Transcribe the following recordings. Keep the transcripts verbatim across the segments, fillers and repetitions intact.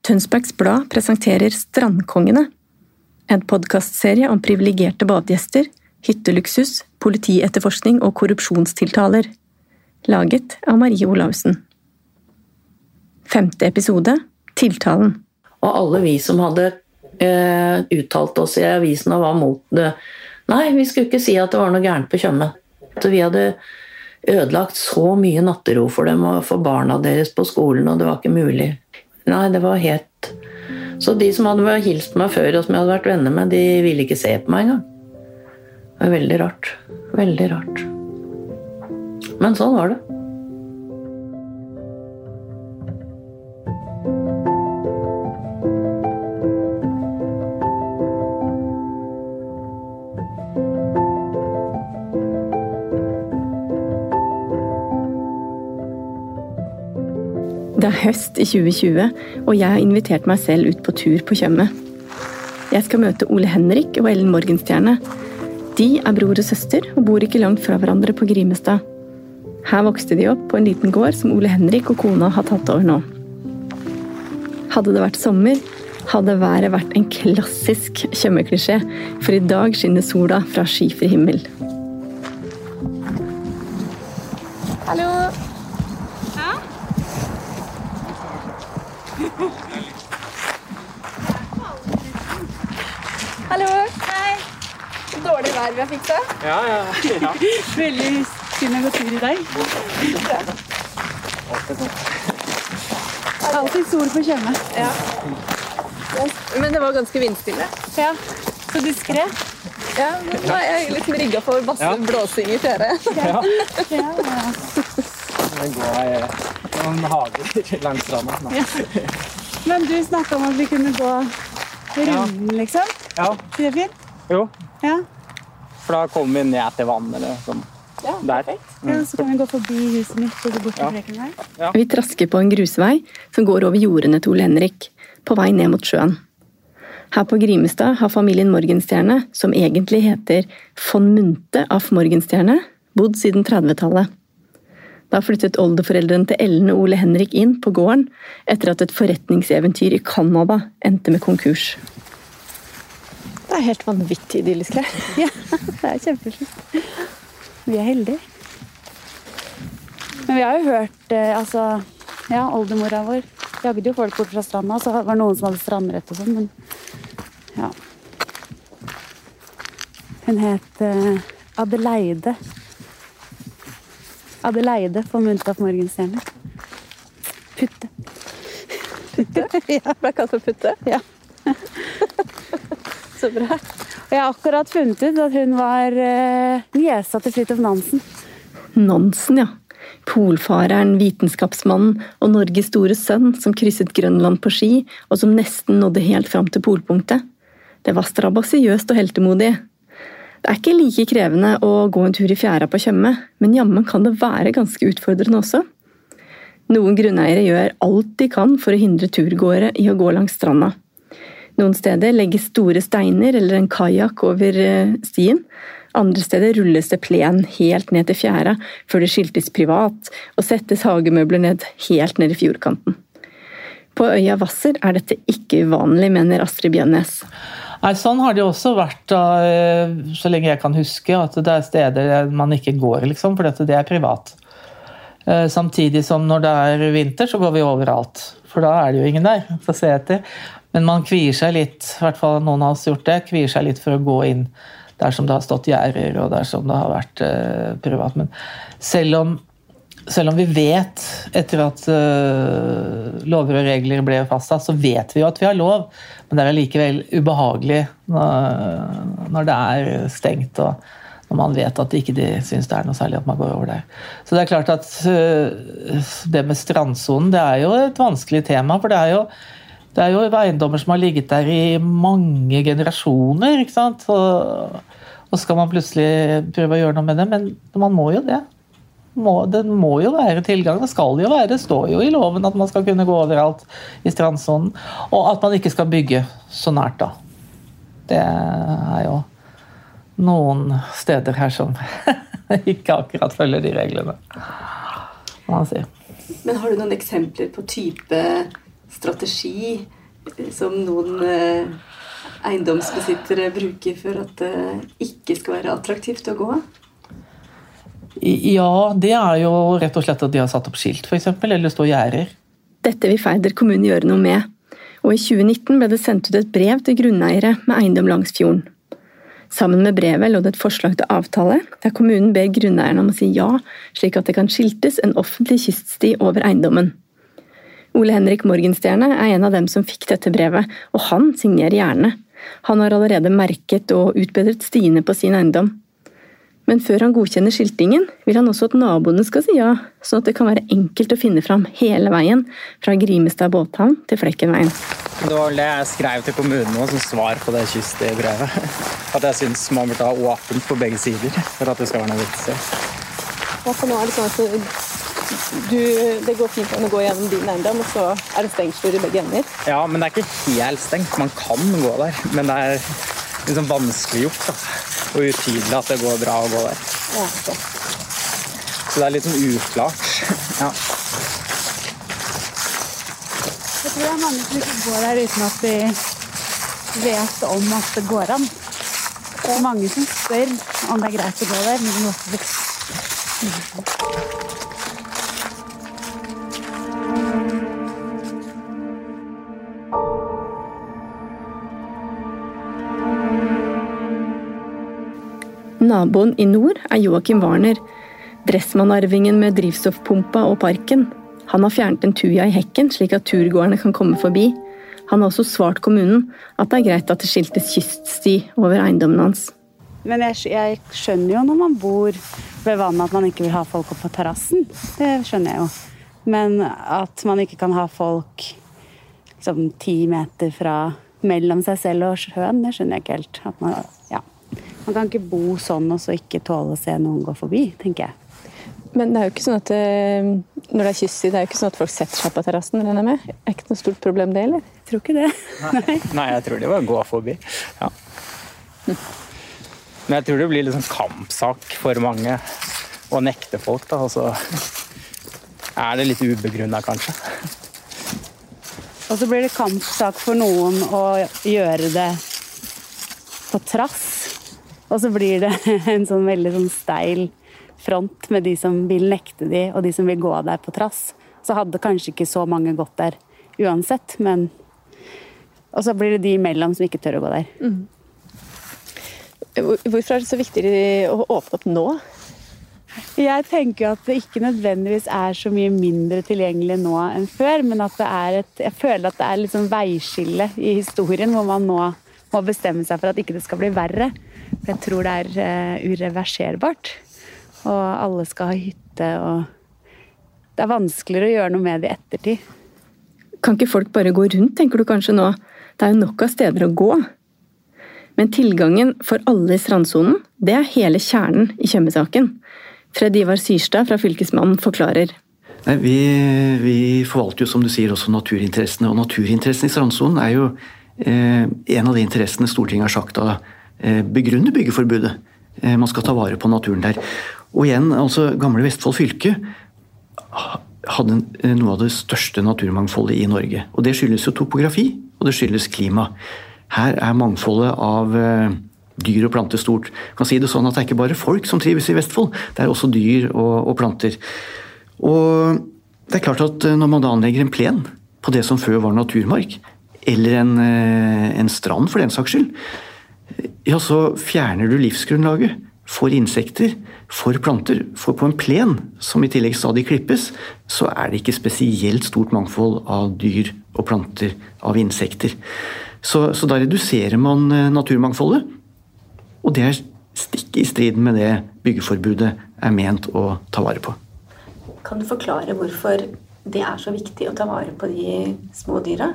Tønsbergs Blad presenterer Strandkongene, en podcastserie om privilegerte badegjester, hytteluksus, politietterforskning og korrupsjonstiltaler, laget av Marie Olausen. Femte episode, Tiltalen. Og alle vi som hadde eh, uttalt oss i avisen og var mot det, nei, vi skulle ikke si at det var noe gærent på Tjøme. Vi hadde ødelagt så mye nattero for dem og for barna deres på skolen, og det var ikke mulig. Nei, det var helt... Så de som hadde hilst meg før, og som jeg hadde vært venner med, de ville ikke se på meg engang. Det var veldig rart. Veldig rart. Men sånn var det. Det er høst i tjue tjue, og jeg har invitert meg selv ut på tur på Tjøme. Jeg skal møte Ole Henrik og Ellen Morgenstjerne. De er bror og søster og bor ikke langt fra hverandre på Grimestad. Her vokste de opp på en liten gård som Ole Henrik og kona har tatt over nå. Hadde det vært sommer, hadde været vært en klassisk Tjøme-klisjé, for i dag skinner sola fra skyfri himmel. Hallo! Hallo! Hei! Dårlig vær vi har fikset. Ja, ja, ja. Veldig synd å gå tur i dag. Alltid sol på Tjøme. Ja. Men det var ganske vindstille. Ja, så diskret. Ja, nå er jeg litt rigget for masse Ja. blåsing i fjæret. Ja. Ja, ja. Det går noen hager langs stranda. nå. Ja. Men du snakket om at vi kunne gå runden, liksom. Ja, Er det fint? jo. Ja. For da kommer vi ned til vann, eller sånn. Ja, Der. Ja, så kan vi gå forbi huset mitt og gå bort til Ja. Frekenvei. Vi trasker på en grusvei som går over jordene til Ole Henrik, på vei ned mot sjøen. Her på Grimestad har familien Morgenstjerne, som egentlig heter von Munthe af Morgenstjerne, bodd siden trettitallet. Da flyttet oldeforeldrene til Ellen og Ole Henrik inn på gården etter at et forretningseventyr i Kanada endte med konkurs. Det er helt vanvittig idyllisk her. Ja, det er kjempefint. Vi er heldige. Men vi har jo hørt, eh, altså, ja, oldemora vår jagde jo folk bort fra stranda, så var det noen som hadde strandrett og sånn, men ja. Hun het eh, Adeleide. Adeleide von Munthe af Morgenstjerne. Putte. Putte? Ja. Ble kalt for Putte? Ja. Så bra. Og jeg har akkurat funnet ut at hun var eh, niesa til Fridtjof Nansen. Nansen, ja. Polfareren, vitenskapsmannen og Norges store sønn som krysset Grønland på ski, og som nesten nådde helt fram til polpunktet. Det var strabasiøst og heltemodig. Det er ikke like krevende å gå en tur i fjæra på Tjøme, men jammen kan det være ganske utfordrende også. Noen grunneiere gjør alt de kan for å hindre turgåere i å gå langs stranda. Noen steder legges store steiner eller en kajak over stien. Andre steder rulles det plen helt ned til fjæra før det skiltes privat og settes hagemøbler ned helt ned i fjordkanten. På øya Hvasser er dette ikke uvanlig, mener Astrid Bjønnes. Nei, sånn har det også vært da, så lenge jeg kan huske, at det er steder man ikke går, liksom, for dette, det er privat. Samtidig som når det er vinter, så går vi overalt, for da er det jo ingen der å se etter. Men man kvier seg litt, i hvert fall noen av oss gjort det, kvier seg litt for å gå inn der som det har stått gjerder, og der som det har vært uh, privat. Men selv om, selv om vi vet, etter at uh, lover og regler ble fastsatt, så vet vi jo at vi har lov, men det er likevel ubehagelig når, når det er stengt, og når man vet at ikke de synes det er noe særlig at man går over der. Så det er klart at uh, det med strandsonen, det er jo et vanskelig tema, for det er jo Det er jo eiendommer som har ligget der i mange generasjoner, ikke sant? Og, og skal man plutselig prøve å gjøre noe med det, men man må jo det. Må, det må jo være tilgang, det skal jo være, det står jo i loven at man skal kunne gå overalt i strandsonen, og at man ikke skal bygge så nært da. Det er jo noen steder her som ikke akkurat følger de reglene, man sier. Men har du noen eksempler på type strategi som noen eh, eiendomsbesittere bruker for at det ikke skal være attraktivt å gå? Ja, det er jo rett og slett at de har satt opp skilt, for eksempel, eller stå gjerder. Dette vil Færder kommune gjøre noe med, og i tjue nitten ble det sendt ut et brev til grunneiere med eiendom langs fjorden. Sammen med brevet lå det et forslag til avtale, der kommunen ber grunneierne om å si ja, slik at det kan skiltes en offentlig kyststi over eiendommen. Ole Henrik Morgenstjerne er en av dem som fikk dette brevet, og han signerer gjerne. Han har allerede merket og utbedret stiene på sin eiendom. Men før han godkjenner skiltingen, vil han også at naboene skal si ja, sånn at det kan være enkelt å finne fram hele veien fra Grimestad båthavn til Flekkenveien. Det var vel det jeg skrev til kommunen nå som svar på det kystbrevet. At jeg synes man burde ha åpent på begge sider for at det skal være noe vits i. Ja, for nå er det sånn at du, det går fint an å gå gjennom din eiendom, og så er det stengsler i begge ender. Ja, men det er ikke helt stengt. Man kan gå der, men det er liksom vanskelig gjort da. Og utydelig at det går bra å gå der. Ja, så. Så det er litt sånn uklart. Ja. Jeg tror det er mange som ikke går der uten at de vet om at det går an. Det er mange som spør om det er greit å gå der, men det måtte bli. Naboen i nord er Joakim Warner, dressmannarvingen med drivstoffpumpa og parken. Han har fjernet en tuja i hekken, slik at turgåerne kan komme forbi. Han har også svart kommunen at det er greit at det skiltes kyststi over eiendommen hans. Men jeg, jeg skjønner jo når man bor ved vannet at man ikke vil ha folk opp på terrassen. Det skjønner jeg jo. Men at man ikke kan ha folk liksom, ti meter fra mellom seg selv og sjøen, det skjønner jeg ikke helt. At man, ja. Man kan ikke bo sånn og så ikke tåle å se noen gå forbi, tenker jeg. Men det er jo ikke sånn at når det er kystsid, det er jo ikke sånn at folk setter seg på terrassen, regner jeg med. Er ikke noe stort problem det, eller? Jeg tror ikke det. Nei, Nei jeg tror det var å gå forbi. Ja. Men jeg tror det blir litt sånn kampsak for mange å nekte folk, da. Og så er det litt ubegrunnet, kanskje. Og så blir det kampsak for noen å gjøre det på trass. Og så blir det en sånn veldig sånn steil front med de som vil nekte de, og de som vil gå der på trass. Så hadde kanskje ikke så mange gått der uansett, men... Og så blir det de imellom som ikke tør å gå der. Mm. Hvorfor er det så viktig å åpne opp nå? Jeg tenker at det ikke nødvendigvis er så mye mindre tilgjengelig nå enn før, men at det er et... Jeg føler at det er litt sånn veiskille i historien, hvor man nå må bestemme seg for at ikke det skal bli verre. For jeg tror det er uh, ureverserbart. Og alle skal ha hytte, og det er vanskeligere å gjøre noe med det i ettertid. Kan ikke folk bare gå rundt, tenker du kanskje nå? Det er jo nok av steder å gå. Men tilgangen for alle i strandsonen, det er hele kjernen i Tjøme-saken. Fred Ivar Syrstad fra Fylkesmannen forklarer. Nei, vi, vi forvalter jo, som du sier, også naturinteressene. Og naturinteressene i strandsonen er jo eh, en av de interessene Stortinget har sagt da eh, begrunner byggeforbudet. Eh, man skal ta vare på naturen der. Og igjen, altså gamle Vestfold fylke hadde noe av det største naturmangfoldet i Norge. Og det skyldes jo topografi, og det skyldes klima. Her er mangfoldet av eh, dyr og planter stort. Jeg kan si det sånn at det er ikke bare folk som trives i Vestfold, det er også dyr og, og planter. Og det er klart at når man da anlegger en plen på det som før var naturmark, eller en, en strand for den saks skyld, ja, så fjerner du livsgrunnlaget for insekter, for planter. For på en plen, som i tillegg stadig klippes, så er det ikke spesielt stort mangfold av dyr og planter, av insekter. Så, så da reduserer man naturmangfoldet, og det er stikk i strid med det byggeforbudet er ment å ta vare på. Kan du forklare hvorfor det er så viktig å ta vare på de små dyra?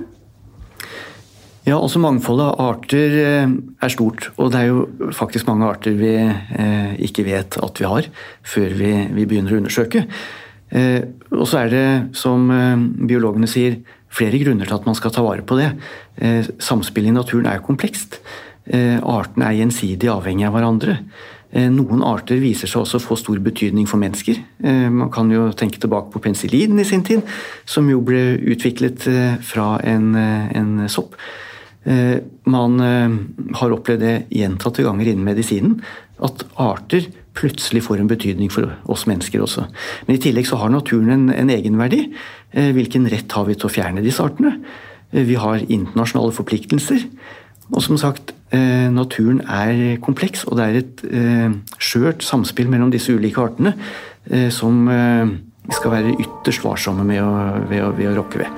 Ja, altså mangfoldet av arter er stort, og det er jo faktisk mange arter vi eh, ikke vet at vi har, før vi, vi begynner å undersøke. Eh, og så er det, som eh, biologene sier, flere grunner til at man skal ta vare på det. Eh, samspillet i naturen er jo komplekst. Eh, artene er gjensidig avhengig av hverandre. Noen arter viser seg også å få stor betydning for mennesker. Man kan jo tenke tilbake på penicillin i sin tid, som jo ble utviklet fra en, en sopp. Man har opplevd det gjentatte ganger innen medisinen, at arter plutselig får en betydning for oss mennesker også. Men i tillegg så har naturen en, en egenverdi. Hvilken rett har vi til å fjerne disse artene? Vi har internasjonale forpliktelser. Og som sagt, eh, naturen er kompleks, og det er et eh, skjørt samspill mellom disse ulike artene eh, som eh, vi skal være ytterst varsomme med å, ved å, ved å rokke ved.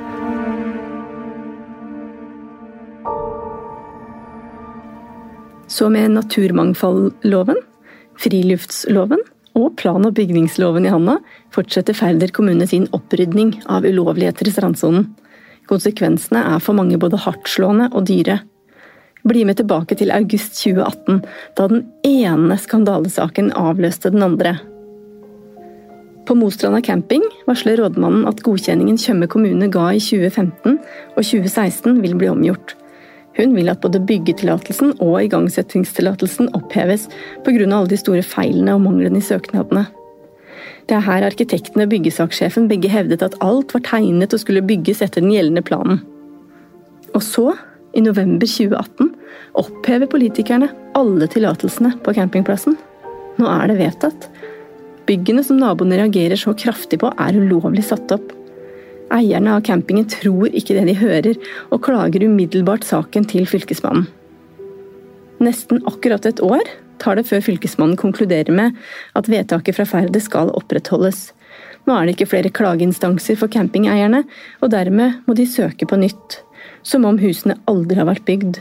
Så med naturmangfoldloven, friluftsloven og plan- og bygningsloven i handa fortsetter Færder kommune sin opprydning av ulovligheter i strandsonen. Konsekvensene er for mange både hardtslående og dyre. Bli med tilbake til august tjue atten, da den ene skandalesaken avløste den andre. På Mostranda camping varsler rådmannen at godkjenningen Tjøme kommune ga i tjue femten og tjue seksten vil bli omgjort. Hun vil at både byggetillatelsen og igangsettingstillatelsen oppheves på grunn av alle de store feilene og manglene i søknadene. Det er her arkitektene og byggesakssjefen begge hevdet at alt var tegnet og skulle bygges etter den gjeldende planen. Og så, i november tjue atten, opphever politikerne alle tillatelsene på campingplassen. Nå er det vedtatt. Byggene som naboene reagerer så kraftig på er ulovlig satt opp. Eierne av campingen tror ikke det de hører, og klager umiddelbart saken til fylkesmannen. Nesten akkurat et år tar det før fylkesmannen konkluderer med at vedtaket fra Færder skal opprettholdes. Nå er det ikke flere klageinstanser for campingeierne, og dermed må de søke på nytt, som om husene aldri har vært bygd.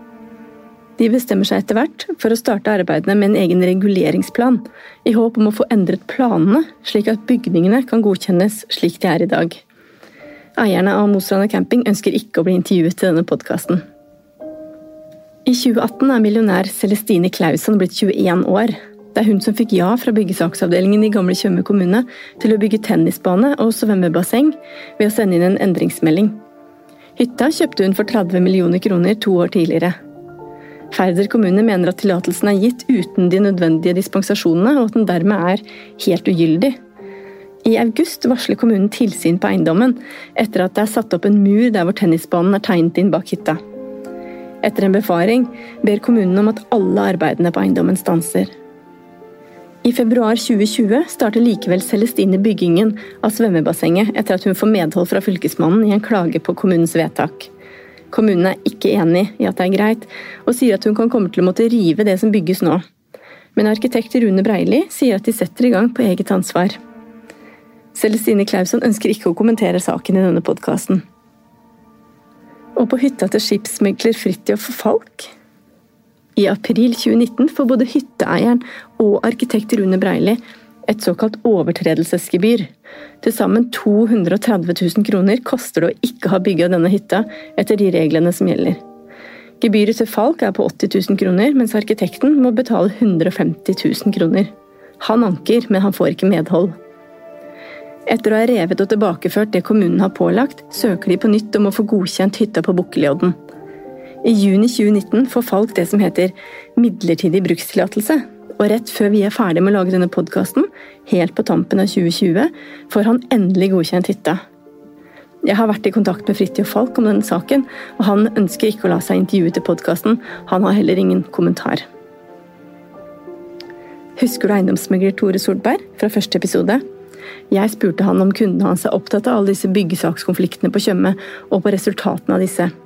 De bestemmer seg etter hvert for å starte arbeidene med en egen reguleringsplan, i håp om å få endret planene, slik at bygningene kan godkjennes slik de er i dag. Eierne av Mostranda camping ønsker ikke å bli intervjuet til denne podcasten. I tjue atten er millionær Celestine Klausson blitt tjueen år. Det er hun som fikk ja fra byggesaksavdelingen i gamle Tjøme kommune til å bygge tennisbane og svømmebasseng ved å sende inn en endringsmelding. Hytta kjøpte hun for tretti millioner kroner to år tidligere. Færder kommune mener at tillatelsen er gitt uten de nødvendige dispensasjonene, og at den dermed er helt ugyldig. I august varsler kommunen tilsyn på eiendommen, etter at det er satt opp en mur der hvor tennisbanen er tegnet inn bak hytta. Etter en befaring ber kommunen om at alle arbeidene på eiendommen stanser. I februar tjue tjue starter likevel Celestine byggingen av svømmebassenget etter at hun får medhold fra fylkesmannen i en klage på kommunens vedtak. Kommunen er ikke enig i at det er greit, og sier at hun kan komme til å måtte rive det som bygges nå. Men arkitekt Rune Breili sier at de setter i gang på eget ansvar. Celestine Klausson ønsker ikke å kommentere saken i denne podcasten. Og på hytta til skipsmegler Fridtjof Falk? I april tjue nitten får både hytteeieren og arkitekt Rune Breili et såkalt overtredelsesgebyr. Til sammen to hundre og tretti tusen kroner koster det å ikke ha bygget denne hytta etter de reglene som gjelder. Gebyret til Falk er på åtti tusen kroner, mens arkitekten må betale hundre og femti tusen kroner. Han anker, men han får ikke medhold. Etter å ha revet og tilbakeført det kommunen har pålagt, søker de på nytt om å få godkjent hytta på Bukkelodden. I juni tjue nitten får Falk det som heter midlertidig brukstillatelse, og rett før vi er ferdig med å lage denne podcasten, helt på tampen av tjue tjue, får han endelig godkjent hytta. Jeg har vært i kontakt med Fridtjof Falk om denne saken, og han ønsker ikke å la seg intervjue til podcasten. Han har heller ingen kommentar. Husker du eiendomsmegler Tore Solberg fra første episode? Jeg spurte han om kundene hans er opptatt av alle disse byggesakskonfliktene på Tjøme, og på resultatene av disse.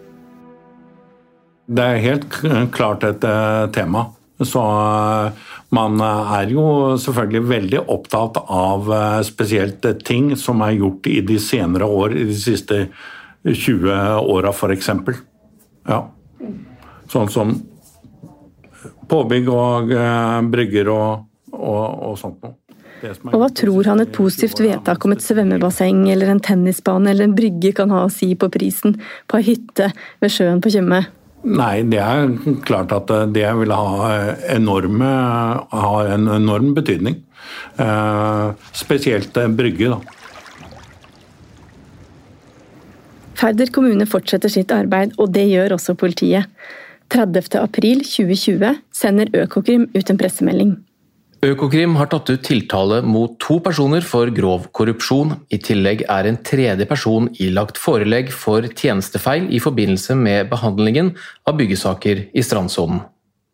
Det er helt klart et tema, så man er jo selvfølgelig veldig opptatt av spesielt ting som er gjort i de senere år, i de siste tjue åra for eksempel. Ja. Sånn som påbygg og brygger og, og, og sånt noe. Og hva tror han et positivt vedtak om et svømmebasseng eller en tennisbane eller en brygge kan ha å si på prisen på en hytte ved sjøen på Tjøme? Nei, det er klart at det vil ha, enorme, ha en enorm betydning. Eh, spesielt brygge, da. Færder kommune fortsetter sitt arbeid, og det gjør også politiet. tredivte april tjue tjue sender Økokrim ut en pressemelding. Økokrim har tatt ut tiltale mot to personer for grov korrupsjon. I tillegg er en tredje person ilagt forelegg for tjenestefeil i forbindelse med behandlingen av byggesaker i strandsonen.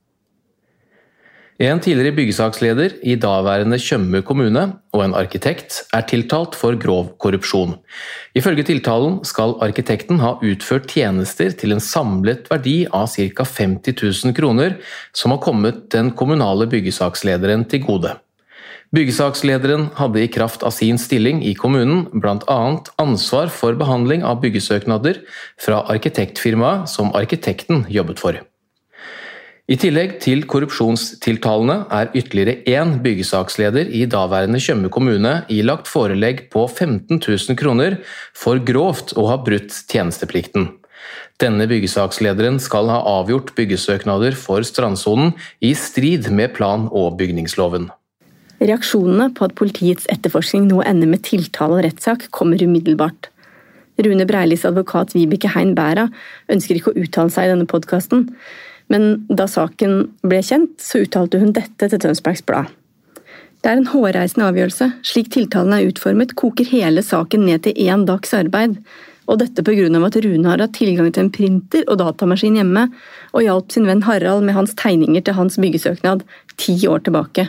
En tidligere byggesaksleder i daværende Tjøme kommune og en arkitekt er tiltalt for grov korrupsjon. Ifølge tiltalen skal arkitekten ha utført tjenester til en samlet verdi av ca femti tusen kroner som har kommet den kommunale byggesakslederen til gode. Byggesakslederen hadde i kraft av sin stilling i kommunen blant annet ansvar for behandling av byggesøknader fra arkitektfirmaet som arkitekten jobbet for. I tillegg til korrupsjonstiltalene er ytterligere én byggesaksleder i daværende Tjøme kommune ilagt forelegg på femten tusen kroner for grovt å ha brutt tjenesteplikten. Denne byggesakslederen skal ha avgjort byggesøknader for strandsonen i strid med plan- og bygningsloven. Reaksjonene på at politiets etterforskning nå ender med tiltale og rettssak kommer umiddelbart. Rune Breilis advokat Vibeke Hein Bæra ønsker ikke å uttale seg i denne podcasten, men da saken ble kjent, så uttalte hun dette til Tønsbergs Blad. Det er en hårreisende avgjørelse. Slik tiltalen er utformet, koker hele saken ned til én dags arbeid. Og dette på grunn av at Rune har hatt tilgang til en printer og datamaskin hjemme, og hjalp sin venn Harald med hans tegninger til hans byggesøknad ti år tilbake.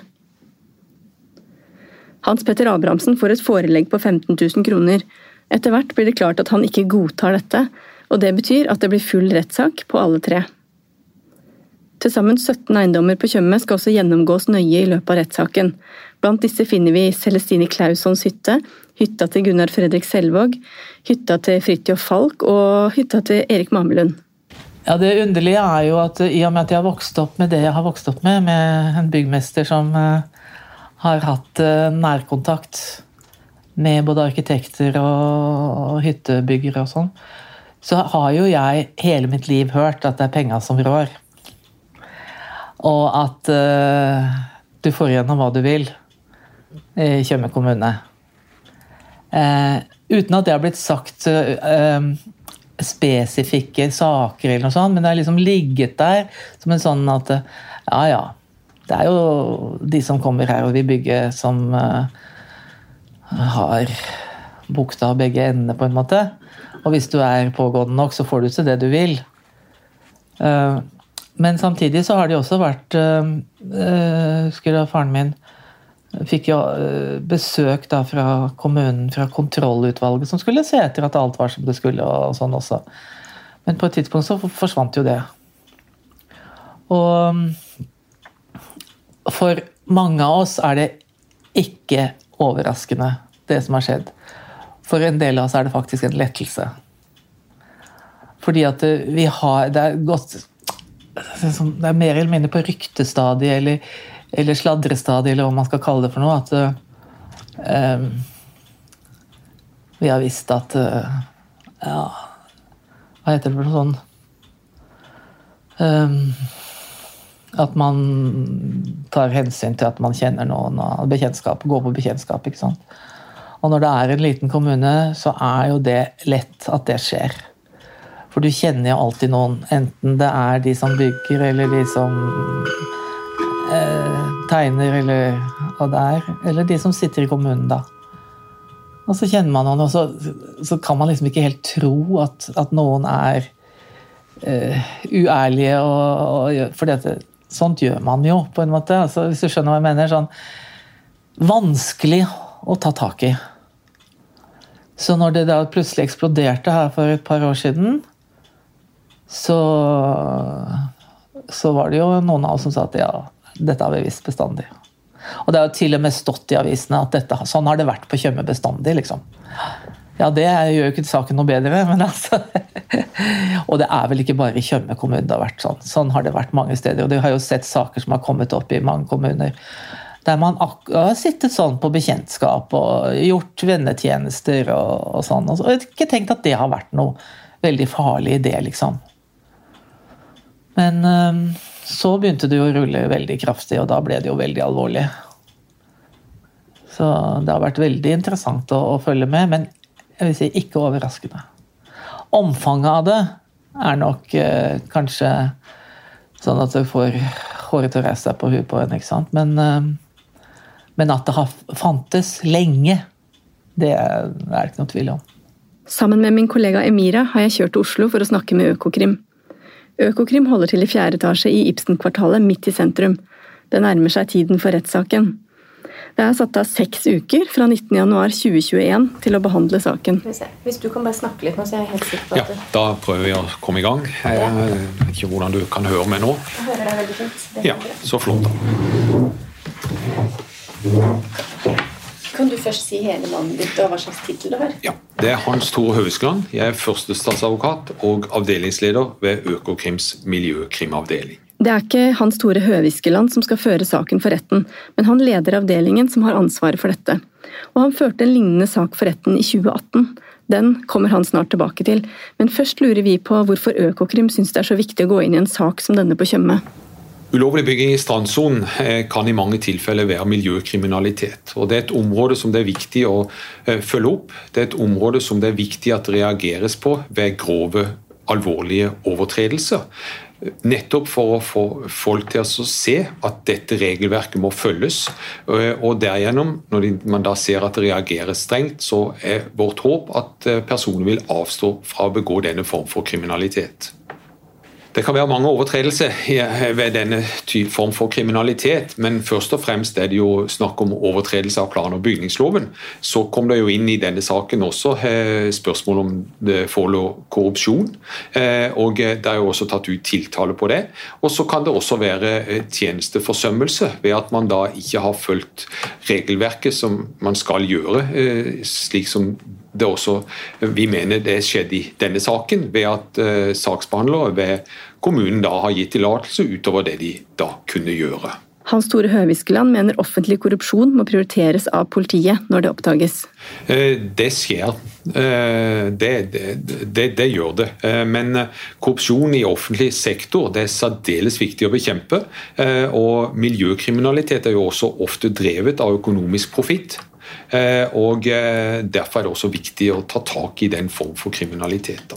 Hans Petter Abrahamsen får et forelegg på femten tusen kroner. Etter hvert blir det klart at han ikke godtar dette, og det betyr at det blir full rettssak på alle tre. Til sammen sytten eiendommer på Tjøme skal også gjennomgås nøye i løpet av rettssaken. Blant disse finner vi Celestine Klaussons hytte, hytta til Gunnar Fredrik Selvåg, hytta til Fridtjof Falk og hytta til Erik Mamelund. Ja, det underlige er jo at i og med at jeg har vokst opp med det jeg har vokst opp med, med en byggmester som uh, har hatt uh, nærkontakt med både arkitekter og, og hyttebyggere og sånn, så har jo jeg hele mitt liv hørt at det er penger som rår. Og at uh, du får gjennom hva du vil i Tjøme kommune. Uh, uten at det har blitt sagt uh, spesifikke saker eller noe sånt, men det har liksom ligget der som en sånn at uh, ja, ja, det er jo de som kommer her og vil bygge som uh, har bukta av begge endene på en måte. Og hvis du er pågående nok, så får du til det du vil. Uh, Men samtidig så har det også vært, øh, husker jeg faren min fikk jo øh, besøk da fra kommunen, fra kontrollutvalget, som skulle se etter at alt var som det skulle og sånn også. Men på et tidspunkt så forsvant jo det. Og for mange av oss er det ikke overraskende det som har skjedd. For en del av oss er det faktisk en lettelse. Fordi at vi har, det er gått det er mer eller mindre på ryktestadiet eller, eller sladrestadiet eller hva man skal kalle det for noe at uh, vi har visst at uh, ja, hva heter det for noe sånn um, at man tar hensyn til at man kjenner noen og bekjentskap, går på bekjentskap, ikke sant? Og når det er en liten kommune så er jo det lett at det skjer. For du kjenner jo alltid noen, enten det er de som bygger, eller de som eh, tegner, eller hva det er, eller de som sitter i kommunen da. Og så kjenner man noen, og så, så kan man liksom ikke helt tro at, at noen er eh, uærlige, og, og, for dette, sånt gjør man jo på en måte. Altså, hvis du skjønner hva jeg mener, sånn vanskelig å ta tak i. Så når det da plutselig eksploderte her for et par år siden, Så, så var det jo noen av oss som sa at ja, dette har vi visst bestandig. Og det har jo til og med stått i avisene at dette, sånn har det vært på Tjøme bestandig, liksom. Ja, det gjør jo ikke saken noe bedre, men altså... og det er vel ikke bare i Tjøme kommune det har vært sånn. Sånn har det vært mange steder, og du har jo sett saker som har kommet opp i mange kommuner, der man har sittet sånn på bekjentskap og gjort vennetjenester og, og sånn, og jeg har ikke tenkt at det har vært noe veldig farlig i det, liksom. Men um, så begynte det jo å rulle veldig kraftig, og da ble det jo veldig alvorlig. Så det har vært veldig interessant å, å følge med, men jeg vil si ikke overraskende. Omfanget av det er nok eh, kanskje sånn at du får håret til å reise seg på huet på en, ikke sant? Men, men at det har fantes lenge, det er det ikke noe tvil om. Sammen med min kollega Emira har jeg kjørt til Oslo for å snakke med Økokrim. Økokrim holder til i fjerde etasje i Ibsen-kvartalet midt i sentrum. Det nærmer seg tiden for rettssaken. Det er satt av seks uker fra nittende januar tjue tjueen til å behandle saken. Hvis du kan bare snakke litt nå, så jeg er helt sikker på at... Ja, da prøver vi å komme i gang. Jeg vet ikke hvordan du kan høre meg nå. Jeg hører deg veldig fint. Ja, så flott da. Kan du først si hele navnet ditt og hva slags titel du har? Ja, det er Hans Tore Høveskeland. Jeg er førstestatsadvokat og avdelingsleder ved Økokrims miljøkrimavdeling. Det er ikke Hans Tore Høviskeland som skal føre saken for retten, men han leder avdelingen som har ansvaret for dette. Og han førte en lignende sak for retten i tjue atten. Den kommer han snart tilbake til, men først lurer vi på hvorfor Økokrim synes det er så viktig å gå inn i en sak som denne på Tjøme. Ulovlig bygging i strandsonen kan i mange tilfeller være miljøkriminalitet. Og det er et område som det er viktig å følge opp. Det er et område som det er viktig at det reageres på ved grove, alvorlige overtredelser. Nettopp for å få folk til å se at dette regelverket må følges, og derigjennom, når man da ser at det reageres strengt, så er vårt håp at personer vil avstå fra å begå denne form for kriminalitet. Det kan være mange overtredelser ved denne form for kriminalitet, men først og fremst er det jo snakk om overtredelse av plan- og bygningsloven. Så kom det jo inn i denne saken også spørsmål om det forelå korrupsjon, og det er jo også tatt ut tiltale på det. Og så kan det også være tjenesteforsømmelse ved at man da ikke har fulgt regelverket som man skal gjøre, slik som det også, vi mener det skjedde i denne saken, ved at uh, saksbehandlere ved kommunen da har gitt tillatelse utover det de da kunne gjøre. Hans Tore Høviskeland mener offentlig korrupsjon må prioriteres av politiet når det oppdages. Uh, det skjer. Uh, det, det, det, det gjør det. Uh, men korrupsjon i offentlig sektor det er særdeles viktig å bekjempe, uh, og miljøkriminalitet er jo også ofte drevet av økonomisk profitt. Og derfor er det også viktig å ta tak i den form for kriminalitet.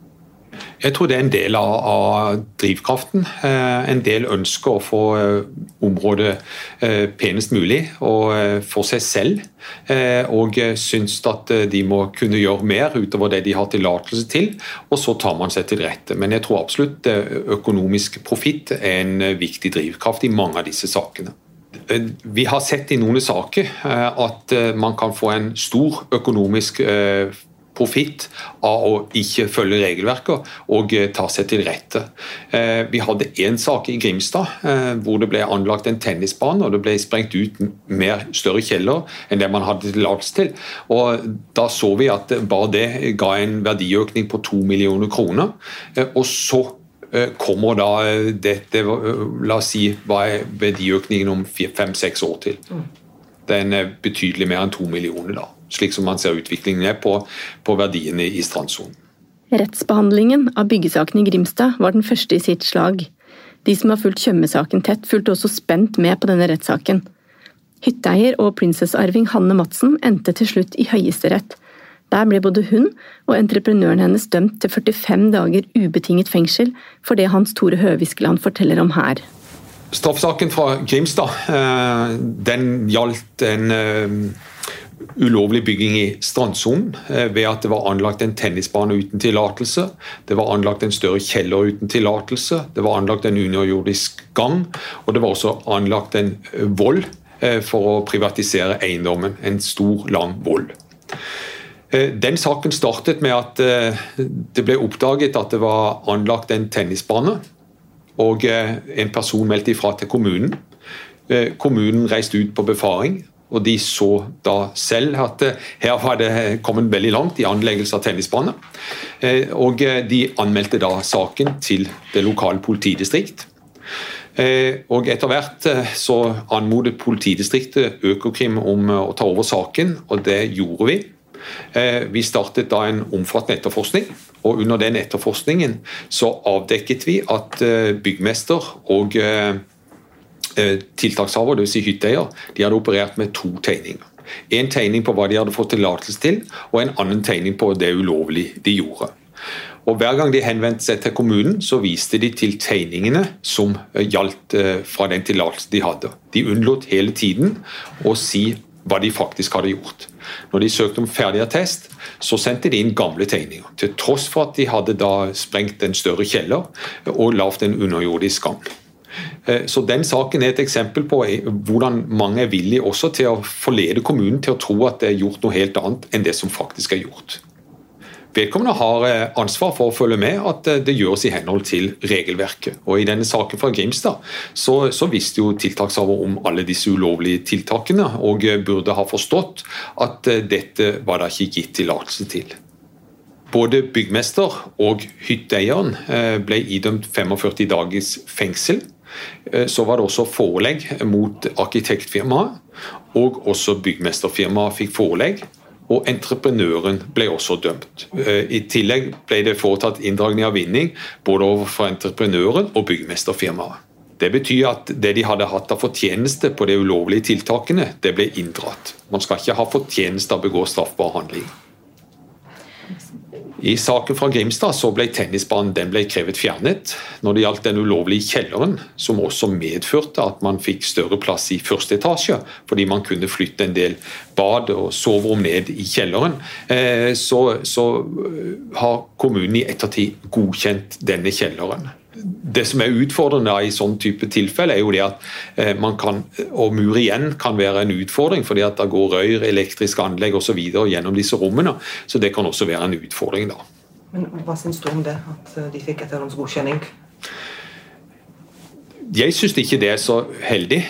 Jeg tror det er en del av, av drivkraften. En del ønsker å få området penest mulig og for seg selv, og synes at de må kunne gjøre mer utover det de har tillatelse til, og så tar man seg til rette. Men jeg tror absolutt økonomisk profitt er en viktig drivkraft i mange av disse sakene. Vi har sett i noen saker at man kan få en stor økonomisk profitt av å ikke følge regelverket og ta seg til rette. Vi hadde en sak i Grimstad hvor det ble anlagt en tennisbane og det ble sprengt ut mer større kjeller enn det man hadde tillatelse til. Og da så vi at bare det ga en verdiøkning på to millioner kroner, og så kommer da dette, la oss si, hva er verdiøkningen om fem-seks år til. Den er betydelig mer enn to millioner da, slik som man ser utviklingen er på, på verdiene i strandsonen. Rettsbehandlingen av byggesaken i Grimstad var den første i sitt slag. De som har fulgt Tjøme-saken tett, fulgte også spent med på denne rettssaken. Hytteeier og prinsessarving Hanne Madsen endte til slutt i Høyesterett. Der ble både hun og entreprenøren hennes dømt til førtifem dager ubetinget fengsel for det Hans Tore Høviskeland forteller om her. Straffsaken fra Grimstad, den gjaldt en ulovlig bygging i strandsonen ved at det var anlagt en tennisbane uten tillatelse, det var anlagt en større kjeller uten tillatelse, det var anlagt en underjordisk gang, og det var også anlagt en vold for å privatisere eiendommen, en stor, lang vold. Den saken startet med at det ble oppdaget at det var anlagt en tennisbane, og en person meldte ifra til kommunen. Kommunen reiste ut på befaring, og de så da selv at her var det kommet veldig langt i anleggelse av tennisbane. Og de anmeldte da saken til det lokale politidistrikt. Og etter hvert så anmodet politidistriktet Økokrim om å ta over saken, og det gjorde vi. Vi startet da en omfattende etterforskning, og under den etterforskningen så avdekket vi at byggmester og tiltakshaver, det vil si hytteeier, de hadde operert med to tegninger. En tegning på hva de hadde fått tillatelse til, og en annen tegning på det ulovlige de gjorde. Og hver gang de henvendte seg til kommunen, så viste de til tegningene som gjaldt fra den tillatelse de hadde. De unnlot hele tiden å si hva de faktisk hadde gjort. Når de søkte om ferdig attest, så sendte de inn gamle tegninger, til tross for at de hadde da sprengt en større kjeller og lavt en underjordisk gang. Så den saken er et eksempel på hvordan mange er villige også til å forlede kommunen til å tro at det er gjort noe helt annet enn det som faktisk er gjort. Vedkommende har ansvar for å følge med at det gjøres i henhold til regelverket. Og i denne saken fra Grimstad så, så visste jo tiltakshaver om alle disse ulovlige tiltakene og burde ha forstått at dette var det ikke gitt tillatelse til. Både byggmester og hytteeieren ble idømt femogførti dagers fengsel. Så var det også forelegg mot arkitektfirmaet, og også byggmesterfirmaet fikk forelegg. Og entreprenøren ble også dømt. I tillegg ble det foretatt inndragning av vinning både overfor entreprenøren og byggmesterfirmaet. Det betyr at det de hadde hatt av fortjeneste på de ulovlige tiltakene, det ble inndratt. Man skal ikke ha fortjeneste av å begå straffbar handling. I saken fra Grimstad så ble tennisbanen den ble krevet fjernet. Når det gjaldt den ulovlige kjelleren, som også medførte at man fikk større plass i første etasje, fordi man kunne flytte en del bad og soverom ned i kjelleren, så, så har kommunen i ettertid godkjent denne kjelleren. Det som er utfordrende i sånn type tilfelle er jo det at man kan, og mur igjen kan være en utfordring, fordi at det går røyr, elektriske anlegg og så videre gjennom disse rommene, så det kan også være en utfordring da. Men hva synes du om det, at de fikk etterhåndsgodkjenning? Jeg synes ikke det er så heldig.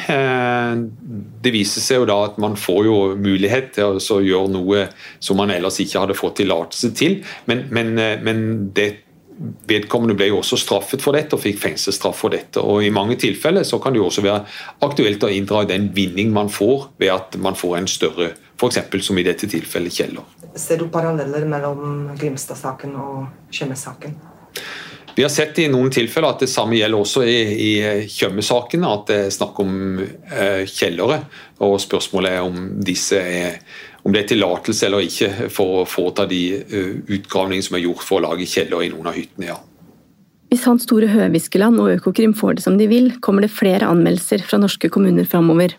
Det viser seg jo da at man får jo mulighet til å gjøre noe som man ellers ikke hadde fått tillatelse til, men, men, men det vedkommende ble jo også straffet for dette og fikk fengselsstraff for dette. Og i mange tilfeller så kan det jo også være aktuelt å inndra den vinning man får ved at man får en større, for eksempel som i dette tilfellet, kjeller. Ser du paralleller mellom Grimstad-saken og Tjøme-saken? Vi har sett i noen tilfeller at det samme gjelder også i, i Tjøme-saken, at det er snakk om eh, kjellere, og spørsmålet er om disse er om det er tillatelse eller ikke for å foreta de utgravninger som er gjort for å lage kjeller i noen av hyttene, ja. Hvis Hans Store Høviskeland og Økokrim får det som de vil, kommer det flere anmeldelser fra norske kommuner fremover.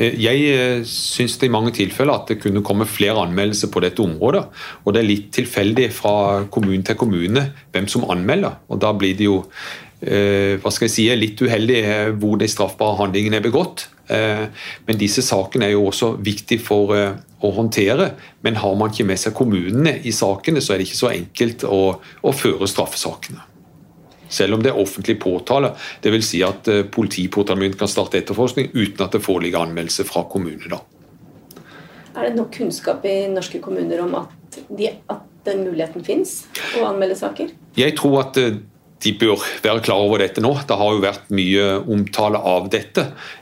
Jeg synes det i mange tilfeller at det kunne komme flere anmeldelser på dette området, og det er litt tilfeldig fra kommune til kommune hvem som anmelder, og da blir det jo hva skal jeg si, litt uheldig hvor de straffbare handlingene er begått. Men disse sakene er jo også viktige for å håndtere, men har man ikke med seg kommunene i sakene, så er det ikke så enkelt å, å føre straffesakene. Selv om det er offentlig påtale, det vil si at politipåtalemyndigheten kan starte etterforskning uten at det foreligger anmeldelse fra kommunene da. Er det nok kunnskap i norske kommuner om at, de, at den muligheten finnes å anmelde saker? Jeg tror at de bør være klar over dette nå. Det har jo vært mye omtale av dette.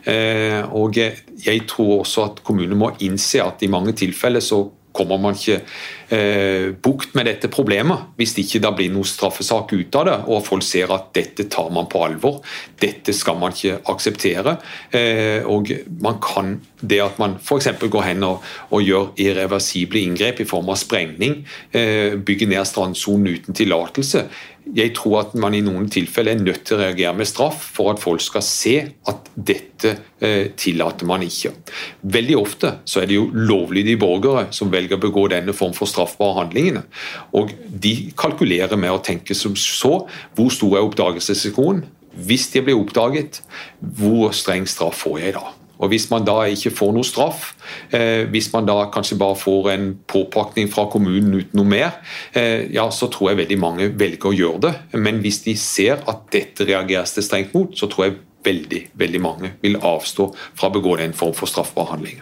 Og jeg tror også at kommunene må innse at i mange tilfeller så kommer man ikke eh, bukt med dette problemet hvis det ikke da blir noen straffesak ut av det, og folk ser at dette tar man på alvor. Dette skal man ikke akseptere. Eh, og man kan, det at man for eksempel går hen og, og gjør irreversible inngrep i form av sprengning, eh, bygger ned strandsonen uten tillatelse, jeg tror at man i noen tilfeller er nødt til å reagere med straff for at folk skal se at dette eh, tillater man ikke. Veldig ofte så er det jo lovlydige borgere som velger å begå denne form for straffbare handlingene. Og de kalkulerer med å tenke som så, hvor stor er oppdagelsesrisikoen? Hvis de blir oppdaget, hvor streng straff får jeg da? Og hvis man da ikke får noe straff, eh, hvis man da kanskje bare får en påpakning fra kommunen uten noe mer, eh, ja, så tror jeg veldig mange velger å gjøre det. Men hvis de ser at dette reageres det strengt mot, så tror jeg veldig, veldig mange vil avstå fra å begå den form for straffbare handlinger.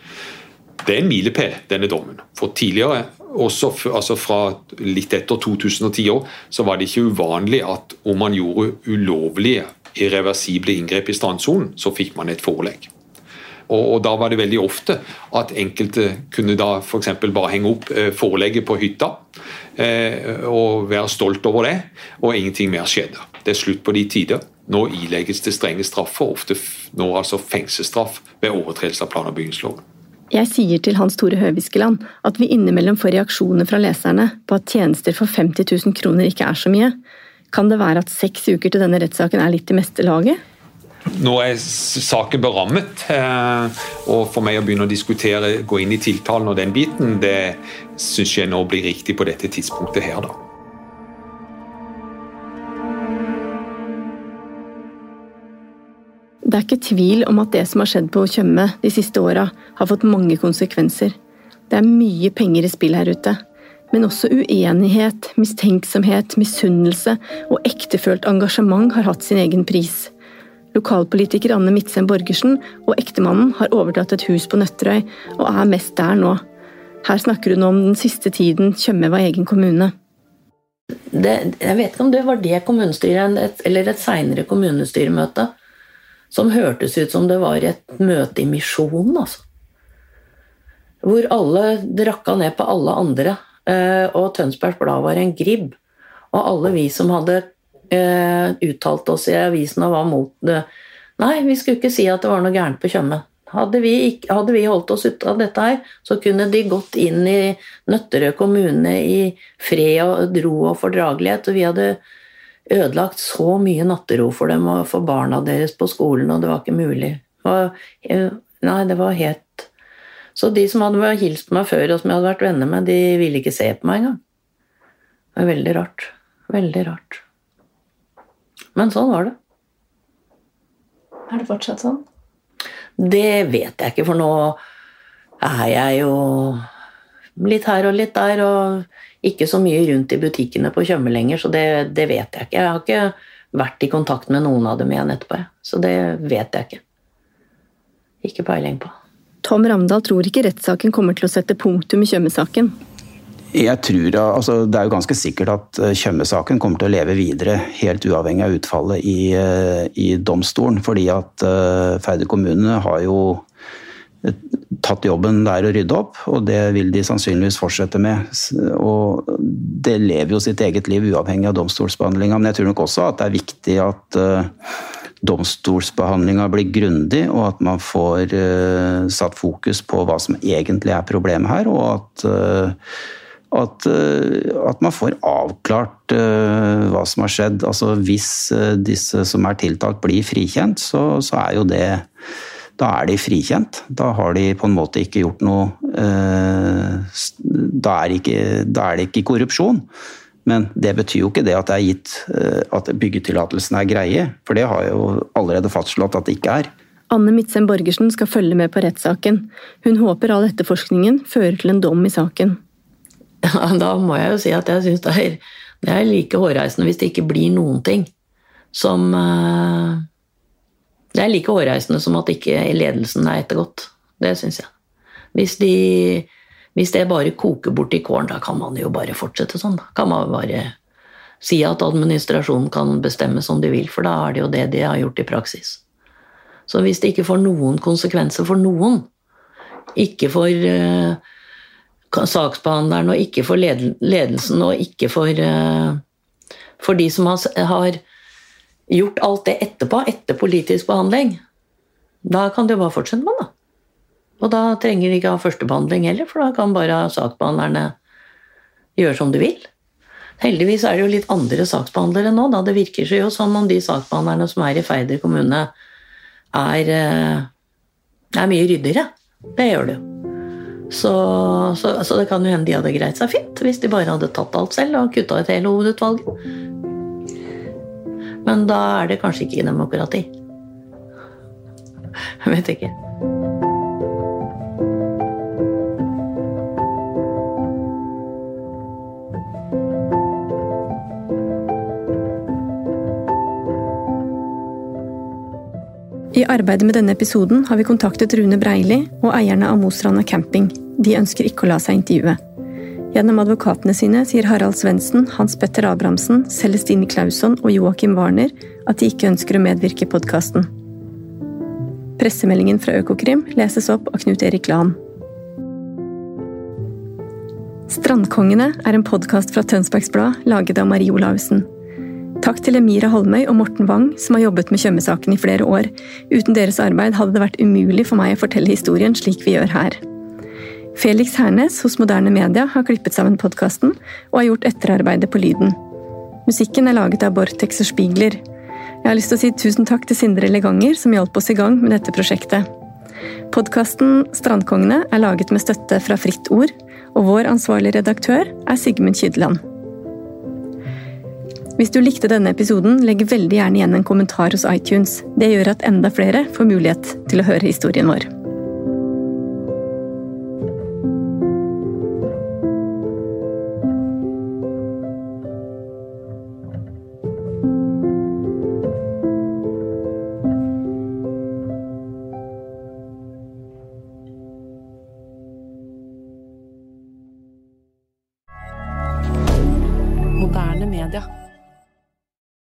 Det er en milepæl, denne dommen. For tidligere, også altså fra litt etter to tusen og ti år, så var det ikke uvanlig at om man gjorde ulovlige, irreversible inngrep i strandsonen, så fikk man et forelegg. Og, og da var det veldig ofte at enkelte kunne da for eksempel bare henge opp eh, forelegget på hytta eh, og være stolt over det, og ingenting mer skjedde. Det er slutt på de tider. Nå ilegges det strenge straffer, ofte nå altså fengselsstraff ved overtredelse av plan- og bygningsloven. Jeg sier til Hans Tore Høviskeland at vi innimellom får reaksjoner fra leserne på at tjenester for femti tusen kroner ikke er så mye. Kan det være at seks uker til denne rettssaken er litt i meste laget? Nå er saken berammet, og for meg å begynne å diskutere, gå inn i tiltalen og den biten, det synes jeg nå blir riktig på dette tidspunktet her da. Det er ikke tvil om at det som har skjedd på Tjøme de siste årene har fått mange konsekvenser. Det er mye penger i spill her ute, men også uenighet, mistenksomhet, misunnelse og ektefølt engasjement har hatt sin egen pris. Lokalpolitiker Anne Midtsem Borgersen og ektemannen har overtatt et hus på Nøtterøy og er mest der nå. Her snakker hun om den siste tiden Tjøme var egen kommune. Det, jeg vet ikke om det var det kommunestyret eller et senere kommunestyremøte som hørtes ut som det var et møte i misjonen, altså. Hvor alle drakka ned på alle andre, og Tønsbergs Blad var en gribb. Og alle vi som hadde eh, uttalt oss i avisen og var mot det. Nei, vi skulle ikke si at det var noe gærent på Tjøme. Hadde vi, ikke, hadde vi holdt oss ut av dette her, så kunne de gått inn i Nøtterøy kommune i fred og ro og fordragelighet, og vi hadde ødelagt så mye nattero for dem og for barna deres på skolen, og det var ikke mulig. Og, nei, det var helt... Så de som hadde hilst på meg før, og som jeg hadde vært venner med, de ville ikke se på meg engang. Det var veldig rart. Veldig rart. Men sånn var det. Er det fortsatt sånn? Det vet jeg ikke, for nå er jeg jo litt her og litt der, og ikke så mye rundt i butikkene på Tjøme lenger, så det, det vet jeg ikke. Jeg har ikke vært i kontakt med noen av dem igjen etterpå, så det vet jeg ikke. Ikke peiling på. Tom Ramdal tror ikke rettssaken kommer til å sette punktum i Tjøme-saken. Jeg tror, altså, det er jo ganske sikkert at Tjøme-saken kommer til å leve videre, helt uavhengig av utfallet i, i domstolen, fordi at uh, Færder kommune har jo tatt jobben der å rydde opp, og det vil de sannsynligvis fortsette med. Og det lever jo sitt eget liv uavhengig av domstolsbehandlingen, men jeg tror nok også at det er viktig at uh, domstolsbehandlingen blir grundig, og at man får uh, satt fokus på hva som egentlig er problemet her, og at, uh, at, uh, at man får avklart uh, hva som har skjedd. Altså hvis uh, disse som er tiltalt blir frikjent, så, så er jo det da er de frikjent. Da har de på en måte ikke gjort noe eh, da, er ikke, da er det ikke korrupsjon. Men det betyr jo ikke det at det er gitt eh, at byggetillatelsen er greie, for det har jo allerede fastslått at det ikke er. Anne Midtsem Borgersen skal følge med på rettssaken. Hun håper all etterforskningen fører til en dom i saken. Ja, da må jeg jo si at jeg synes det er, det er like hårreisende hvis det ikke blir noen ting som... Eh Det er like hårreisende som at ikke ledelsen er ettergått. Det synes jeg. Hvis, de, hvis det bare koker bort i kåren, da kan man jo bare fortsette sånn. Da kan man bare si at administrasjonen kan bestemme som de vil, for da er det jo det de har gjort i praksis. Så hvis det ikke får noen konsekvenser for noen, ikke for uh, saksbehandleren, og ikke for ledelsen, og ikke for, uh, for de som har... har gjort alt det etterpå, etter politisk behandling, da kan det jo bare fortsette med da. Og da trenger de ikke ha førstebehandling heller, for da kan bare saksbehandlerne gjøre som de vil. Heldigvis er det jo litt andre saksbehandlere nå, da det virker seg jo som om de saksbehandlerne som er i Færder kommune er, er mye ryddigere. Det gjør det jo. Så, så, så det kan jo hende de hadde greit seg fint, hvis de bare hadde tatt alt selv og kuttet et hele hovedutvalget. Men da er det kanskje ikke demokrati. Jeg vet ikke. I arbeidet med denne episoden har vi kontaktet Rune Breili og eierne av Mostranda Camping. De ønsker ikke å la seg intervjue. Gjennom advokatene sine sier Harald Svendsen, Hans Petter Abrahamsen, Celestine Klausson og Joachim Warner at de ikke ønsker å medvirke i podcasten. Pressemeldingen fra Økokrim leses opp av Knut Erik Lahn. Strandkongene er en podcast fra Tønsbergs Blad laget av Marie Olausen. Takk til Emira Holmøy og Morten Wang som har jobbet med Tjøme-saken i flere år. Uten deres arbeid hadde det vært umulig for meg å fortelle historien slik vi gjør her. Felix Hernes hos Moderne Media har klippet sammen podcasten og har gjort etterarbeidet på lyden. Musikken er laget av Bortex og Spiegler. Jeg har lyst til å si tusen takk til Sindre Leganger som hjalp oss i gang med dette prosjektet. Podcasten Strandkongene er laget med støtte fra Fritt Ord, og vår ansvarlige redaktør er Sigmund Kydland. Hvis du likte denne episoden, legg veldig gjerne igjen en kommentar hos iTunes. Det gjør at enda flere får mulighet til å høre historien vår. Moderne media.